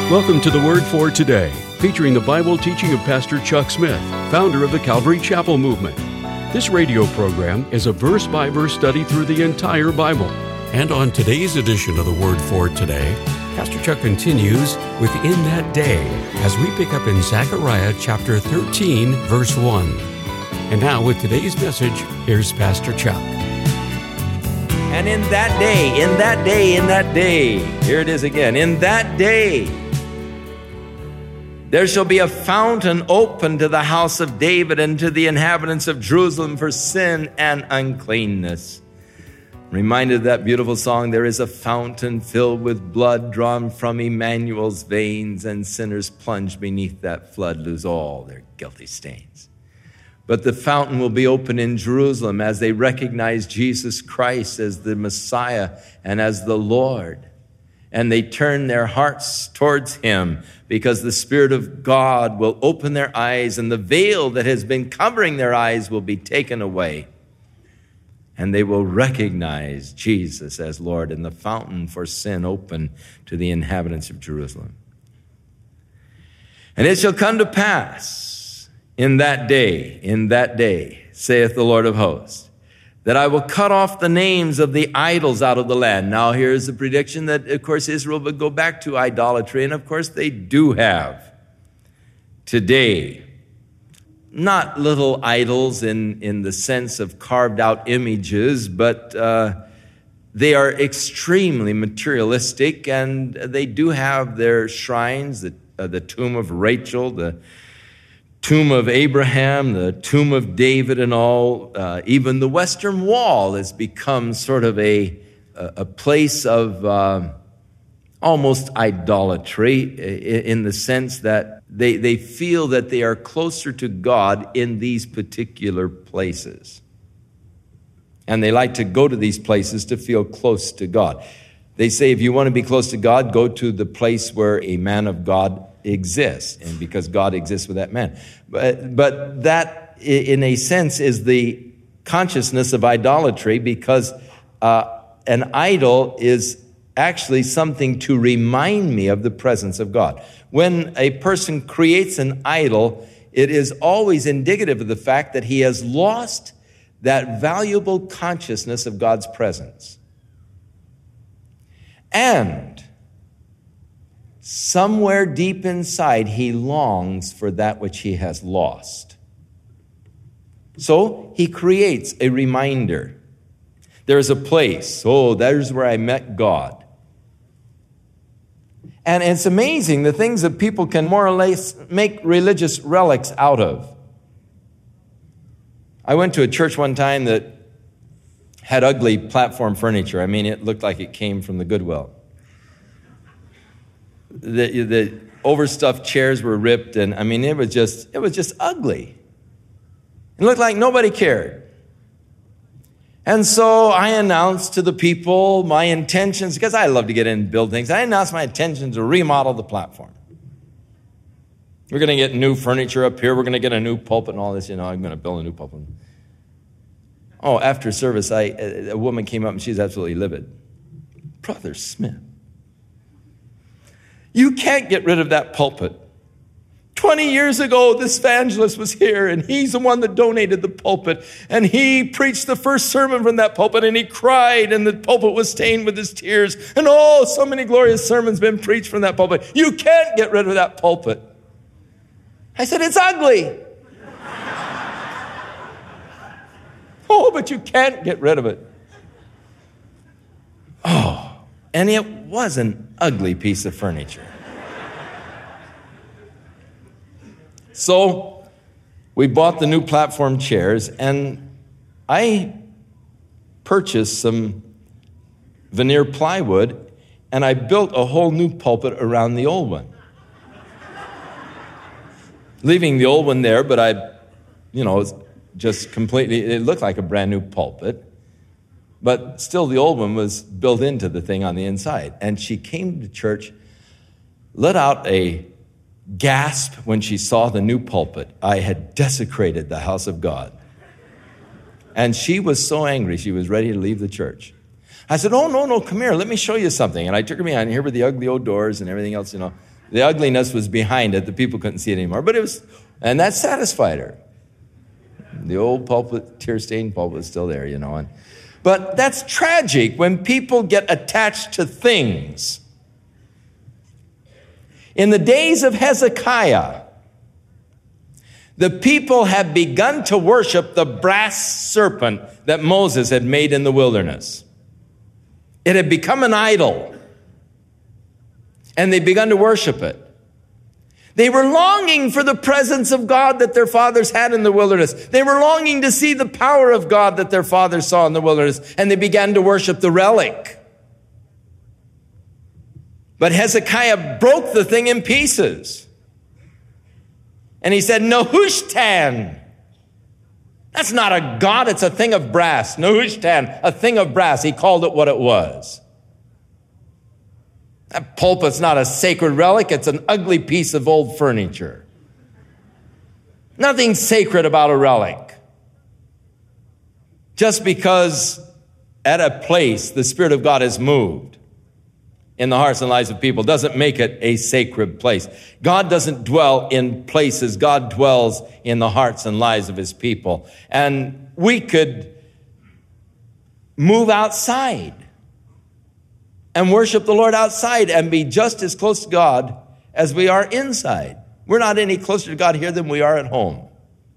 Welcome to the Word for Today, featuring the Bible teaching of Pastor Chuck Smith, founder of the Calvary Chapel Movement. This radio program is a verse-by-verse study through the entire Bible. And on today's edition of the Word for Today, Pastor Chuck continues with In That Day as we pick up in Zechariah chapter 13, verse 1. And now with today's message, here's Pastor Chuck. And in that day, here it is again, in that day, there shall be a fountain open to the house of David and to the inhabitants of Jerusalem for sin and uncleanness. Reminded of that beautiful song, there is a fountain filled with blood drawn from Emmanuel's veins, and sinners plunged beneath that flood lose all their guilty stains. But the fountain will be open in Jerusalem as they recognize Jesus Christ as the Messiah and as the Lord. And they turn their hearts towards Him because the Spirit of God will open their eyes and the veil that has been covering their eyes will be taken away. And they will recognize Jesus as Lord and the fountain for sin open to the inhabitants of Jerusalem. And it shall come to pass in that day, saith the Lord of hosts, that I will cut off the names of the idols out of the land. Now here's the prediction that, of course, Israel would go back to idolatry, and of course they do have today. Not little idols in the sense of carved out images, but they are extremely materialistic, and they do have their shrines, the tomb of Rachel, the tomb of Abraham, the tomb of David, and all. Even the Western Wall has become sort of a place of almost idolatry in the sense that they feel that they are closer to God in these particular places. And they like to go to these places to feel close to God. They say if you want to be close to God, go to the place where a man of God exists, and because God exists with that man. But that, in a sense, is the consciousness of idolatry, because an idol is actually something to remind me of the presence of God. When a person creates an idol, it is always indicative of the fact that he has lost that valuable consciousness of God's presence. And somewhere deep inside, he longs for that which he has lost. So he creates a reminder. There's a place. Oh, there's where I met God. And it's amazing the things that people can more or less make religious relics out of. I went to a church one time that had ugly platform furniture. I mean, it looked like it came from the Goodwill. The overstuffed chairs were ripped, and I mean, it was just ugly. It looked like nobody cared. And so I announced to the people my intentions, because I love to get in and build things. I announced my intention to remodel the platform. We're going to get new furniture up here. We're going to get a new pulpit and all this. I'm going to build a new pulpit. Oh, after service, a woman came up and she's absolutely livid. Brother Smith, you can't get rid of that pulpit. 20 years ago, this evangelist was here, and he's the one that donated the pulpit. And he preached the first sermon from that pulpit, and he cried, and the pulpit was stained with his tears. And so many glorious sermons been preached from that pulpit. You can't get rid of that pulpit. I said, it's ugly. Oh, but you can't get rid of it. Oh, and it was an ugly piece of furniture. So we bought the new platform chairs, and I purchased some veneer plywood, and I built a whole new pulpit around the old one. Leaving the old one there, but just completely, it looked like a brand new pulpit, but still the old one was built into the thing on the inside. And she came to church, let out a gasp when she saw the new pulpit. I had desecrated the house of God. And she was so angry, she was ready to leave the church. I said, oh, no, come here, let me show you something. And I took her behind here with the ugly old doors and everything else, The ugliness was behind it. The people couldn't see it anymore. But it was, and that satisfied her. The old pulpit, tear-stained pulpit is still there, But that's tragic when people get attached to things. In the days of Hezekiah, the people had begun to worship the brass serpent that Moses had made in the wilderness. It had become an idol, and they begun to worship it. They were longing for the presence of God that their fathers had in the wilderness. They were longing to see the power of God that their fathers saw in the wilderness, and they began to worship the relic. But Hezekiah broke the thing in pieces. And he said, Nehushtan. That's not a god, it's a thing of brass. Nehushtan, a thing of brass. He called it what it was. That pulpit's not a sacred relic, it's an ugly piece of old furniture. Nothing sacred about a relic. Just because at a place the Spirit of God has moved in the hearts and lives of people doesn't make it a sacred place. God doesn't dwell in places. God dwells in the hearts and lives of his people. And we could move outside and worship the Lord outside and be just as close to God as we are inside. We're not any closer to God here than we are at home.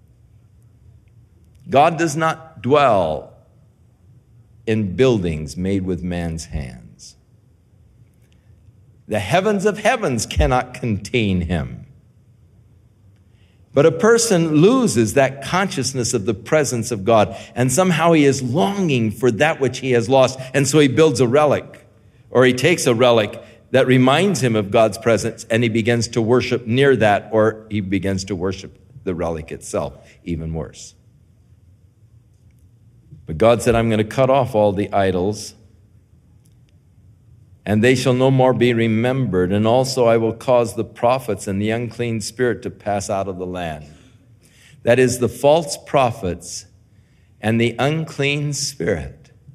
God does not dwell in buildings made with man's hands. The heavens of heavens cannot contain him. But a person loses that consciousness of the presence of God, and somehow he is longing for that which he has lost, and so he builds a relic. Or he takes a relic that reminds him of God's presence, and he begins to worship near that, or he begins to worship the relic itself, even worse. But God said, I'm going to cut off all the idols, and they shall no more be remembered. And also I will cause the prophets and the unclean spirit to pass out of the land. That is, the false prophets and the unclean spirit.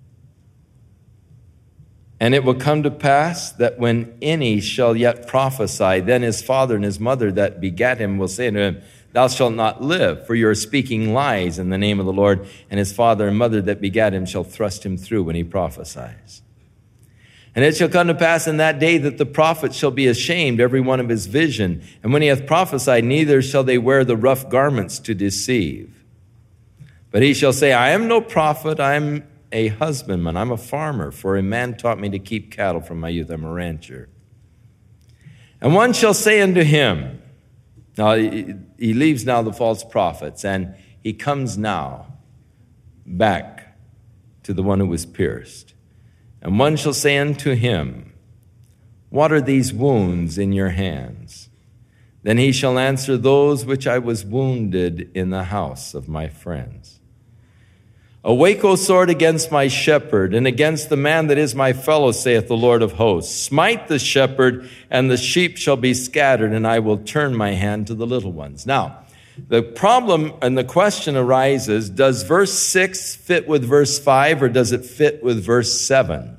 And it will come to pass that when any shall yet prophesy, then his father and his mother that begat him will say unto him, Thou shalt not live, for you are speaking lies in the name of the Lord. And his father and mother that begat him shall thrust him through when he prophesies. And it shall come to pass in that day that the prophet shall be ashamed, every one of his vision. And when he hath prophesied, neither shall they wear the rough garments to deceive. But he shall say, I am no prophet, I am a husbandman, I'm a farmer, for a man taught me to keep cattle from my youth, I'm a rancher. And one shall say unto him, now he leaves now the false prophets, and he comes now back to the one who was pierced. And one shall say unto him, What are these wounds in your hands? Then he shall answer, Those which I was wounded in the house of my friends. Awake, O sword, against my shepherd, and against the man that is my fellow, saith the Lord of hosts. Smite the shepherd, and the sheep shall be scattered, and I will turn my hand to the little ones. Now, the problem and the question arises, does verse 6 fit with verse 5, or does it fit with verse 7?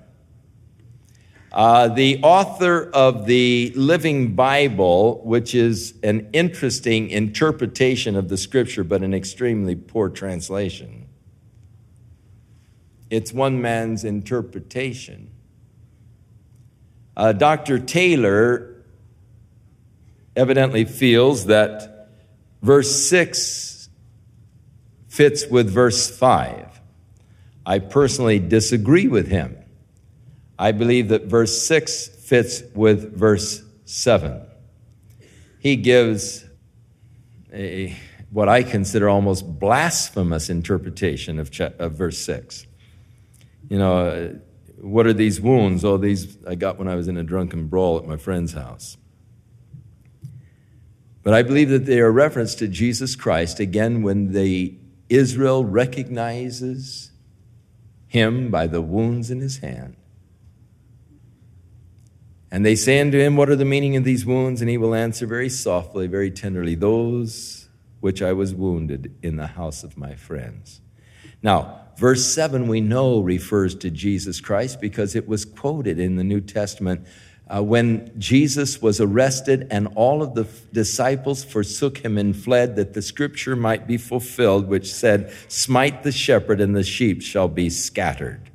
The author of the Living Bible, which is an interesting interpretation of the scripture, but an extremely poor translation, it's one man's interpretation. Dr. Taylor evidently feels that verse 6 fits with verse 5. I personally disagree with him. I believe that verse 6 fits with verse 7. He gives what I consider almost blasphemous interpretation of verse 6. What are these wounds? Oh, these I got when I was in a drunken brawl at my friend's house. But I believe that they are a reference to Jesus Christ, again, when Israel recognizes him by the wounds in his hand. And they say unto him, What are the meaning of these wounds? And he will answer very softly, very tenderly, Those which I was wounded in the house of my friends. Now, verse 7 we know refers to Jesus Christ because it was quoted in the New Testament when Jesus was arrested and all of the disciples forsook him and fled, that the scripture might be fulfilled, which said, "Smite the shepherd and the sheep shall be scattered."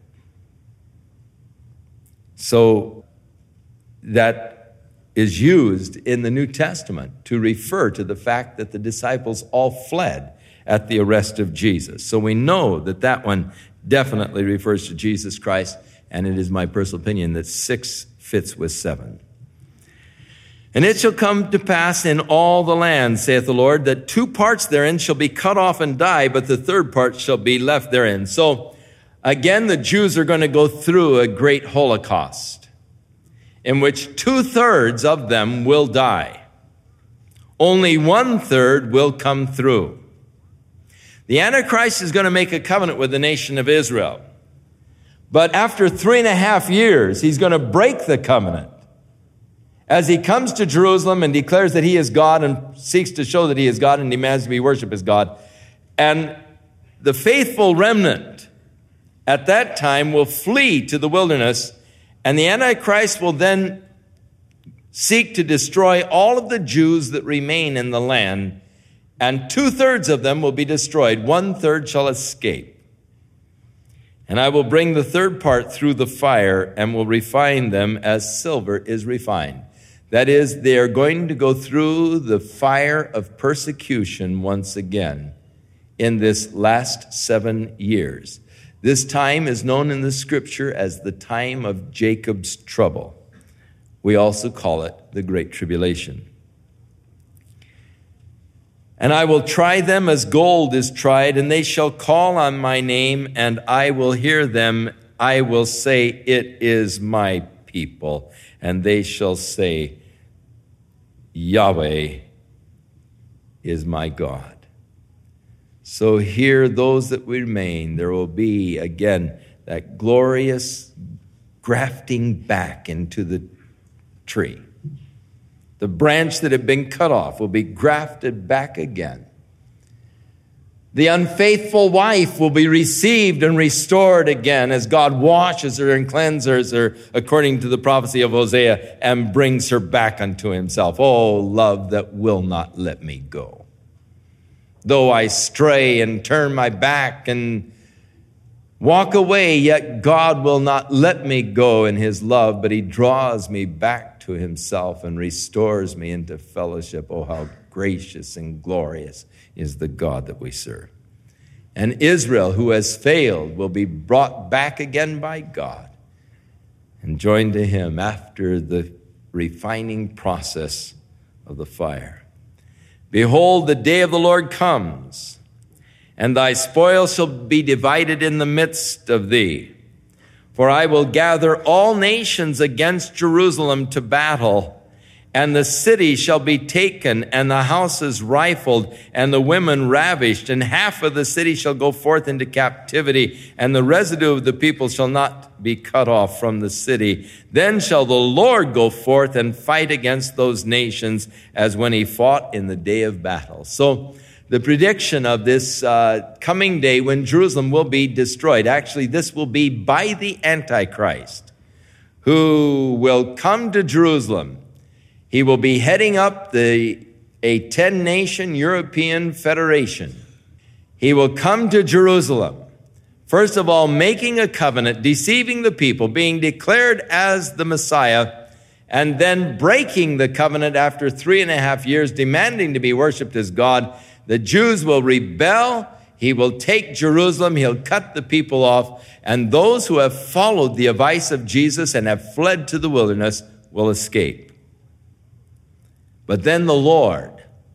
So that is used in the New Testament to refer to the fact that the disciples all fled at the arrest of Jesus. So we know that that one definitely refers to Jesus Christ, and it is my personal opinion that 6 fits with 7. "And it shall come to pass in all the land, saith the Lord, that 2 parts therein shall be cut off and die, but the 3rd part shall be left therein." So again, the Jews are going to go through a great Holocaust in which 2/3 of them will die. Only 1/3 will come through. The Antichrist is going to make a covenant with the nation of Israel. But after 3.5 years, he's going to break the covenant as he comes to Jerusalem and declares that he is God and seeks to show that he is God and demands to be worshipped as God. And the faithful remnant at that time will flee to the wilderness, and the Antichrist will then seek to destroy all of the Jews that remain in the land, and 2/3 of them will be destroyed. 1/3 shall escape. "And I will bring the 3rd part through the fire and will refine them as silver is refined." That is, they are going to go through the fire of persecution once again in this last 7 years. This time is known in the scripture as the time of Jacob's trouble. We also call it the Great Tribulation. "And I will try them as gold is tried, and they shall call on my name, and I will hear them. I will say, it is my people. And they shall say, Yahweh is my God." So here, those that remain, there will be, again, that glorious grafting back into the tree. The branch that had been cut off will be grafted back again. The unfaithful wife will be received and restored again as God washes her and cleanses her, according to the prophecy of Hosea, and brings her back unto himself. "Oh, love that will not let me go. Though I stray and turn my back and walk away, yet God will not let me go in his love, but he draws me back to himself and restores me into fellowship." Oh, how gracious and glorious is the God that we serve. And Israel, who has failed, will be brought back again by God and joined to him after the refining process of the fire. "Behold, the day of the Lord comes, and thy spoil shall be divided in the midst of thee. For I will gather all nations against Jerusalem to battle, and the city shall be taken, and the houses rifled, and the women ravished, and half of the city shall go forth into captivity, and the residue of the people shall not be cut off from the city. Then shall the Lord go forth and fight against those nations as when he fought in the day of battle." So the prediction of this coming day when Jerusalem will be destroyed. Actually, this will be by the Antichrist, who will come to Jerusalem. He will be heading up a 10-nation European federation. He will come to Jerusalem, first of all, making a covenant, deceiving the people, being declared as the Messiah, and then breaking the covenant after 3.5 years, demanding to be worshiped as God. The Jews will rebel. He will take Jerusalem. He'll cut the people off. And those who have followed the advice of Jesus and have fled to the wilderness will escape. But then the Lord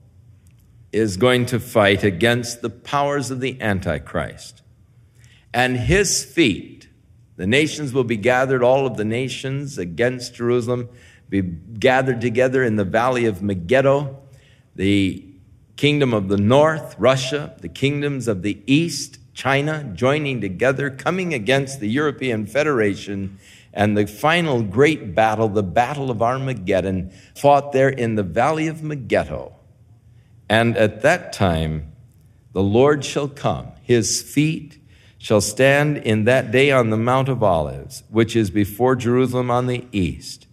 is going to fight against the powers of the Antichrist. And his feet, the nations will be gathered, all of the nations against Jerusalem, be gathered together in the valley of Megiddo. The kingdom of the north, Russia, the kingdoms of the east, China, joining together, coming against the European Federation, and the final great battle, the Battle of Armageddon, fought there in the valley of Megiddo. And at that time, the Lord shall come. His feet shall stand in that day on the Mount of Olives, which is before Jerusalem on the east.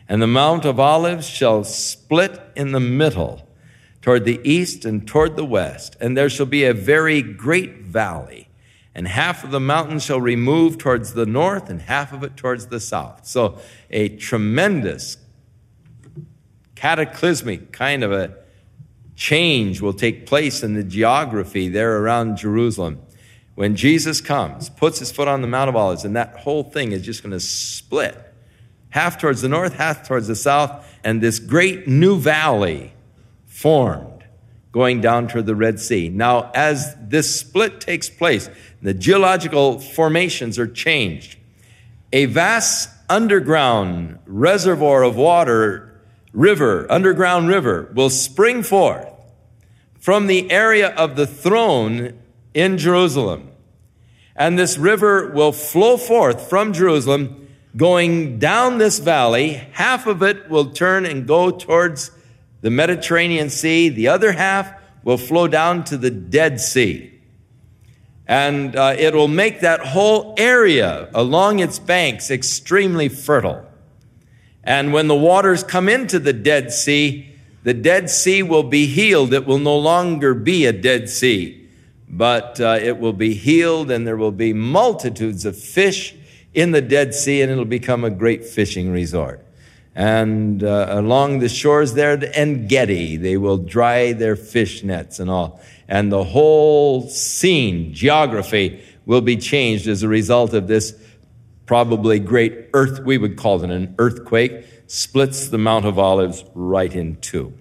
And the Mount of Olives shall split in the middle, toward the east and toward the west. And there shall be a very great valley. And half of the mountain shall remove towards the north, and half of it towards the south. So a tremendous, cataclysmic kind of a change will take place in the geography there around Jerusalem. When Jesus comes, puts his foot on the Mount of Olives, and that whole thing is just going to split. Half towards the north, half towards the south, and this great new valley formed going down toward the Red Sea. Now, as this split takes place, the geological formations are changed. A vast underground reservoir of water, underground river, will spring forth from the area of the throne in Jerusalem. And this river will flow forth from Jerusalem, going down this valley. Half of it will turn and go towards the Mediterranean Sea. The other half will flow down to the Dead Sea. And it will make that whole area along its banks extremely fertile. And when the waters come into the Dead Sea will be healed. It will no longer be a Dead Sea, but it will be healed, and there will be multitudes of fish in the Dead Sea, and it'll become a great fishing resort. And along the shores there, the En-Gedi, they will dry their fish nets and all. And the whole scene, geography, will be changed as a result of this probably great we would call it an earthquake, splits the Mount of Olives right in two.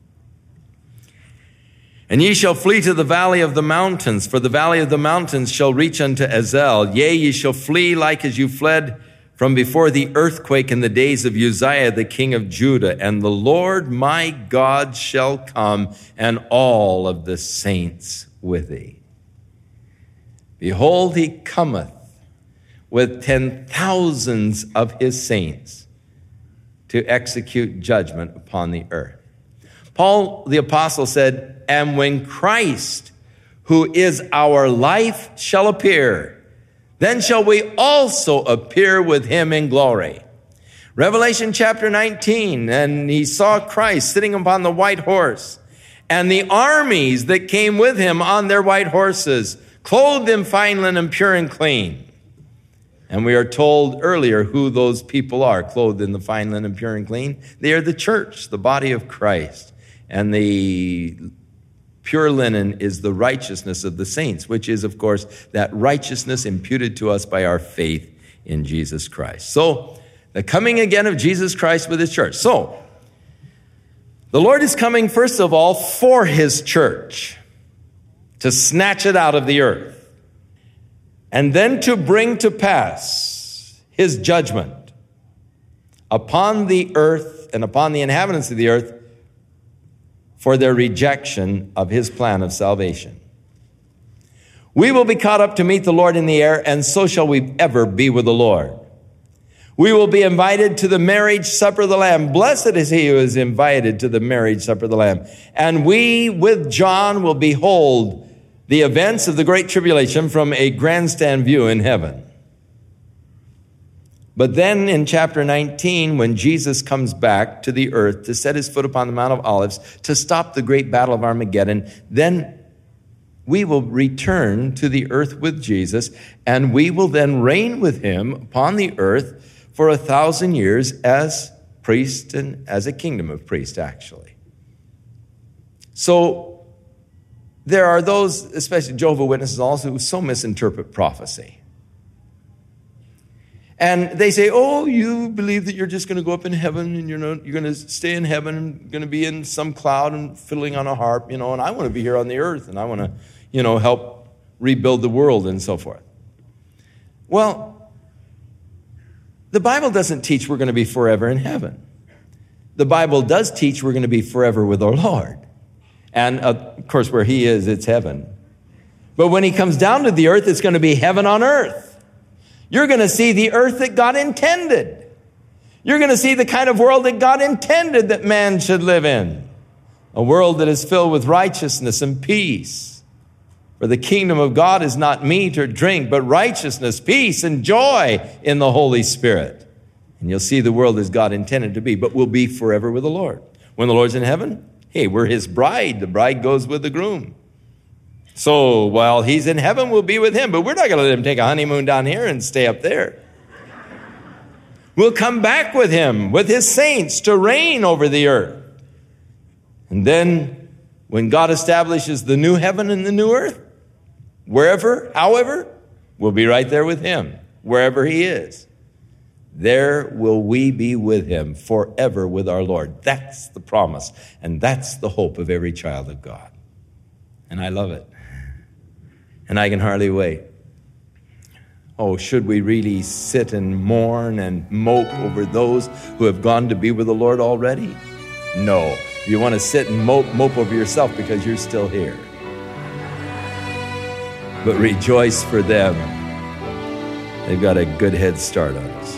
And ye shall flee to the valley of the mountains, for the valley of the mountains shall reach unto Ezel. Yea, ye shall flee like as you fled from before the earthquake in the days of Uzziah, the king of Judah. And the Lord my God shall come, and all of the saints with thee. Behold, he cometh with 10,000s of his saints to execute judgment upon the earth. Paul the apostle said, and when Christ, who is our life, shall appear, then shall we also appear with him in glory. Revelation chapter 19, and he saw Christ sitting upon the white horse, and the armies that came with him on their white horses, clothed in fine linen, pure and clean. And we are told earlier who those people are, clothed in the fine linen, pure and clean. They are the church, the body of Christ. And the pure linen is the righteousness of the saints, which is, of course, that righteousness imputed to us by our faith in Jesus Christ. So, the coming again of Jesus Christ with his church. So, the Lord is coming, first of all, for his church, to snatch it out of the earth, and then to bring to pass his judgment upon the earth and upon the inhabitants of the earth for their rejection of his plan of salvation. We will be caught up to meet the Lord in the air, and so shall we ever be with the Lord. We will be invited to the marriage supper of the Lamb. Blessed is he who is invited to the marriage supper of the Lamb. And we, with John, will behold the events of the Great Tribulation from a grandstand view in heaven. But then in chapter 19, when Jesus comes back to the earth to set his foot upon the Mount of Olives, to stop the great battle of Armageddon, then we will return to the earth with Jesus, and we will then reign with him upon the earth for 1,000 years as priest and as a kingdom of priests, actually. So there are those, especially Jehovah's Witnesses also, who so misinterpret prophecy. And they say, oh, you believe that you're just going to go up in heaven and you're going to stay in heaven and going to be in some cloud and fiddling on a harp, and I want to be here on the earth and I want to, help rebuild the world and so forth. Well, the Bible doesn't teach we're going to be forever in heaven. The Bible does teach we're going to be forever with our Lord. And of course, where he is, it's heaven. But when he comes down to the earth, it's going to be heaven on earth. You're going to see the earth that God intended. You're going to see the kind of world that God intended that man should live in. A world that is filled with righteousness and peace. For the kingdom of God is not meat or drink, but righteousness, peace, and joy in the Holy Spirit. And you'll see the world as God intended to be, but we'll be forever with the Lord. When the Lord's in heaven, hey, we're his bride. The bride goes with the groom. So while he's in heaven, we'll be with him, but we're not going to let him take a honeymoon down here and stay up there. We'll come back with him, with his saints, to reign over the earth. And then when God establishes the new heaven and the new earth, wherever, however, we'll be right there with him, wherever he is. There will we be with him forever with our Lord. That's the promise, and that's the hope of every child of God. And I love it. And I can hardly wait. Oh, should we really sit and mourn and mope over those who have gone to be with the Lord already? No. You want to sit and mope over yourself because you're still here. But rejoice for them. They've got a good head start on us.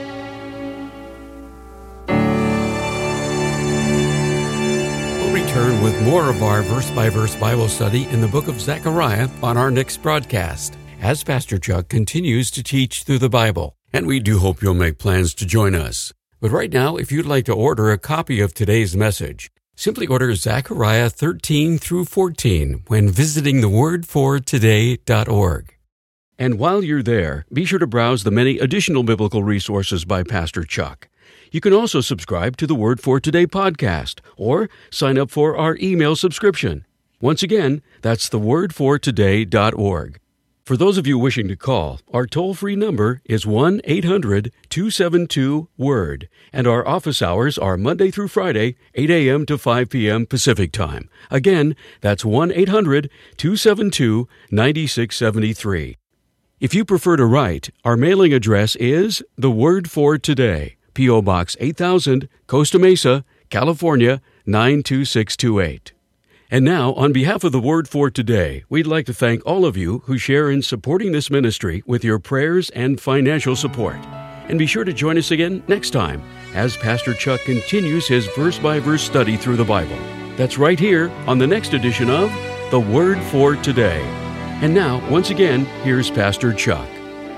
We'll return with more of our verse-by-verse Bible study in the book of Zechariah on our next broadcast, as Pastor Chuck continues to teach through the Bible. And we do hope you'll make plans to join us. But right now, if you'd like to order a copy of today's message, simply order Zechariah 13 through 14 when visiting thewordfortoday.org. And while you're there, be sure to browse the many additional biblical resources by Pastor Chuck. You can also subscribe to the Word for Today podcast or sign up for our email subscription. Once again, that's thewordfortoday.org. For those of you wishing to call, our toll-free number is 1-800-272-WORD, and our office hours are Monday through Friday, 8 a.m. to 5 p.m. Pacific Time. Again, that's 1-800-272-9673. If you prefer to write, our mailing address is The Word for Today, P.O. Box 8000, Costa Mesa, California, 92628. And now, on behalf of the Word for Today, we'd like to thank all of you who share in supporting this ministry with your prayers and financial support. And be sure to join us again next time as Pastor Chuck continues his verse-by-verse study through the Bible. That's right here on the next edition of The Word for Today. And now, once again, here's Pastor Chuck.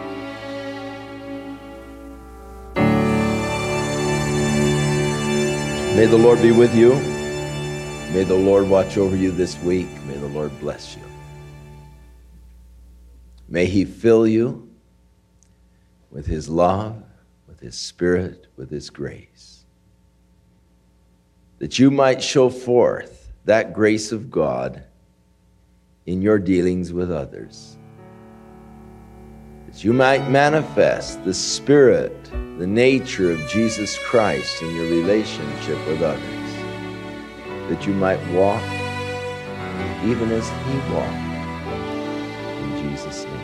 May the Lord be with you. May the Lord watch over you this week. May the Lord bless you. May he fill you with his love, with his spirit, with his grace, that you might show forth that grace of God in your dealings with others, that you might manifest the spirit, the nature of Jesus Christ in your relationship with others, that you might walk even as he walked. In Jesus' name.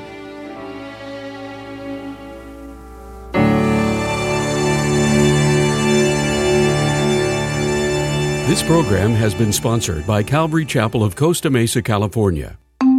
This program has been sponsored by Calvary Chapel of Costa Mesa, California.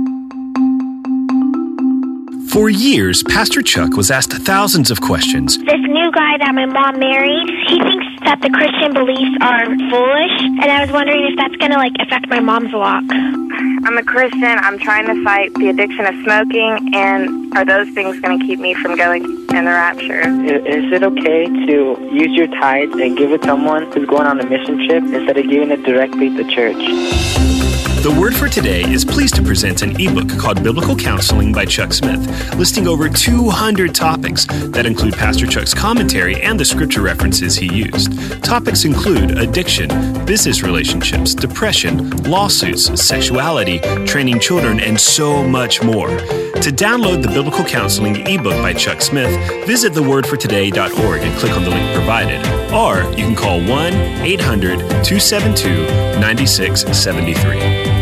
For years, Pastor Chuck was asked thousands of questions. This new guy that my mom married, he thinks that the Christian beliefs are foolish, and I was wondering if that's going to affect my mom's walk. I'm a Christian. I'm trying to fight the addiction of smoking, and are those things going to keep me from going in the rapture? Is it okay to use your tithe and give it to someone who's going on a mission trip instead of giving it directly to church? The Word for Today is pleased to present an ebook called Biblical Counseling by Chuck Smith, listing over 200 topics that include Pastor Chuck's commentary and the scripture references he used. Topics include addiction, business relationships, depression, lawsuits, sexuality, training children, and so much more. To download the Biblical Counseling ebook by Chuck Smith, visit thewordfortoday.org and click on the link provided. Or you can call 1-800-272-9673.